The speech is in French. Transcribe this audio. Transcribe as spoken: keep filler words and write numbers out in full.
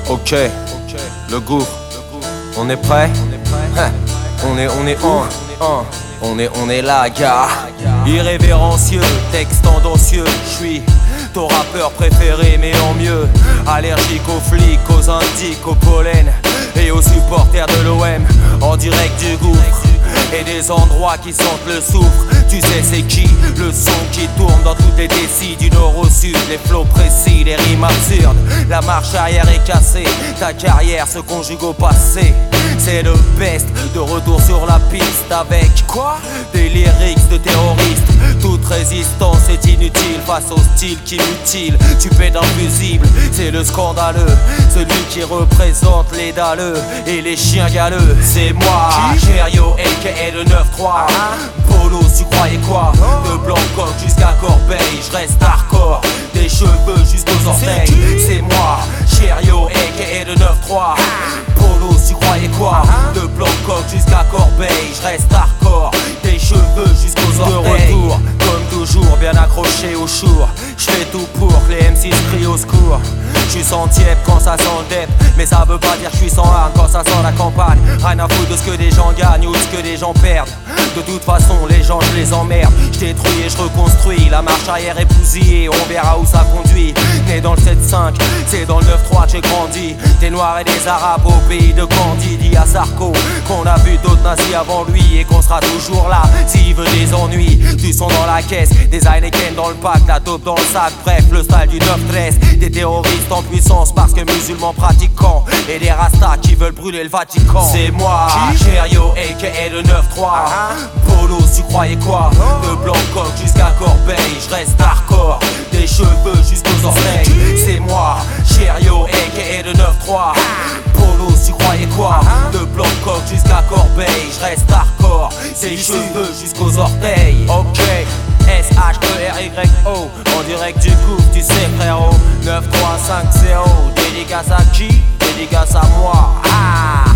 Ok, le gouffre, on est prêt? Hein, on est, on est on, on, on est, on est là, gars. Irrévérencieux, texte tendancieux, j'suis ton rappeur préféré mais en mieux. Allergique aux flics, aux indiques, au pollen et aux supporters de l'O M. En direct du gouffre et des endroits qui sentent le soufre. Tu sais c'est qui? Le son qui tourne dans toutes les décis du nord au sud. Les flots précis, les rimes absurdes. La marche arrière est cassée, ta carrière se conjugue au passé. C'est le best, de retour sur la piste avec quoi? Des lyrics de terroristes. Toute résistance est inutile face au style qui mutile. Tu pètes invisible, c'est le scandaleux. Celui qui représente les dalleux et les chiens galeux. C'est moi, Cherio, aka le neuf trois. Polo, tu croyais quoi? De Blancoc jusqu'à Corbeil, je reste hardcore. Des cheveux jusqu'aux orteils. C'est moi, Cherio, aka le neuf trois. Polo, tu croyais quoi? De Blancoc jusqu'à Corbeil, je reste hardcore. Des cheveux jusqu'aux orteils. De retour, comme toujours, bien accroché au chour. Je fais tout pour que les M C crient au secours. Je suis sans tiep quand ça sent le dep, mais ça veut pas dire que je suis sans arme quand ça sent la campagne. Rien à foutre de ce que des gens gagnent ou de ce que des gens perdent. De toute façon les gens je les emmerde. Je détruis et je reconstruis. La marche arrière est bousillée, on verra où ça conduit. Né dans le sept cinq, c'est dans le neuf trois que j'ai grandi. Des noirs et des arabes au pays de Gandhi. Dit à Sarko qu'on a vu d'autres nazis avant lui et qu'on sera toujours là s'il veut des ennuis. Du son dans la caisse, des Heineken dans le pack, la dope dans le sac. Bref le style du neuf treize. Des terroristes en puissance parce que musulmans pratiquants et des rastas qui veulent brûler le Vatican. C'est moi, Cherio, aka le neuf trois. Polo, tu croyais quoi? De Blancoc jusqu'à Corbeil, je reste hardcore. Des cheveux jusqu'aux orteils. C'est moi, Cherio, aka le neuf trois. Polo, tu croyais quoi? De Blancoc jusqu'à Corbeil, je reste hardcore. Des cheveux jusqu'aux orteils. Ok, S H E R Y O. En direct du coup, tu sais frérot. Neuf trois cinq zéro. Dédicace à qui? Dédicace à moi. Ah!